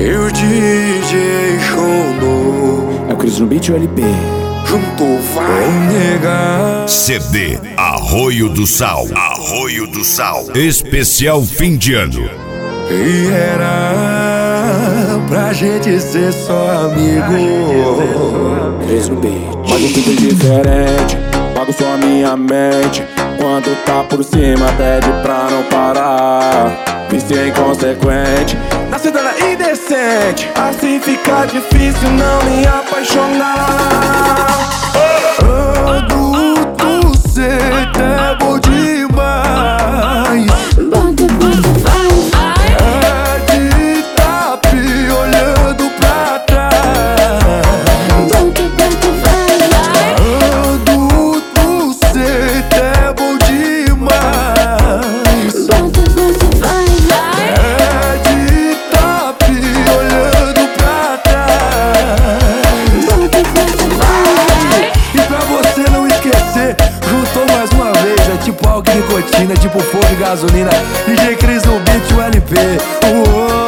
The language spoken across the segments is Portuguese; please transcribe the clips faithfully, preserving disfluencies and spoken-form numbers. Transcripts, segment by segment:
E o D J Shono é o Cris no beat e o L P. juntou vai negar. C D Arroio do Sal. Arroio do Sal. Especial fim de ano. E era pra gente ser só amigo. Cris no beat. Mas um tudo diferente, pago só minha mente. Quando tá por cima pede pra não parar. Vício inconsequente, na cidade indecente. Assim fica difícil não me apaixonar. Adulto, cê é bom demais. É de tapi olhando pra trás. Adulto, cê é bom demais. É de tapi olhando pra trás. E pra você não esquecer, juntou mais uma vez. É tipo álcool e nicotina, tipo fogo e gasolina. D J Cris no beat e o L P. Uou,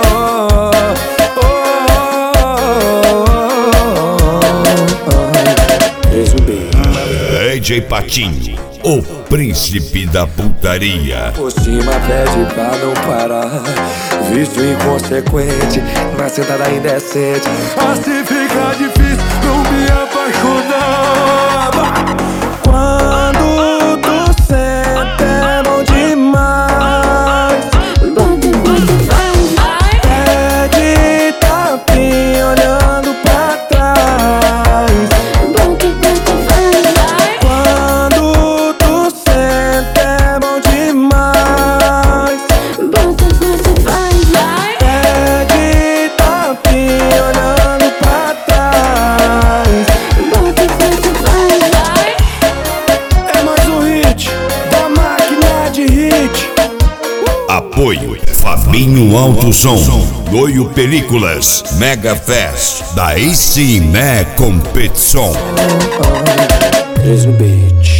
Cris no beat. D J Patinho, o príncipe da putaria. por cima pede pra não parar. Vício inconsequente, na sentada indecente. Assim fica difícil não me apaixonar. Quando tu senta é bom demais. Pede tapinha olhando pra trás. Quando tu senta é bom demais. Pede tapinha olhando pra trás. É mais um hit da máquina de hit. Apoio Fabinho Alto Som, Goio Películas, Mega Fest, daí sim né competição. Cris no beat.